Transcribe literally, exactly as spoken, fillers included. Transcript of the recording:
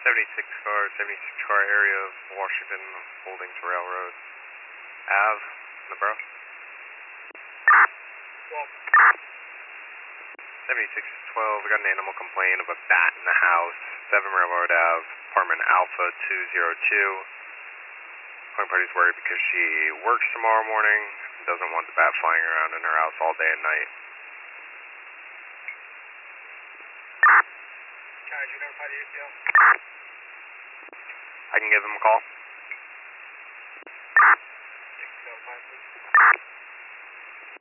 seventy-six car, seventy-six car area of Washington Holdings Railroad Ave in the borough. seventy-six twelve, we got an animal complaint of a bat in the house, seven Railroad Ave, apartment Alpha two oh two. Point party's worried because she works tomorrow morning, doesn't want the bat flying around in her house all day and night. Can you notify the A C L? I can give them a call.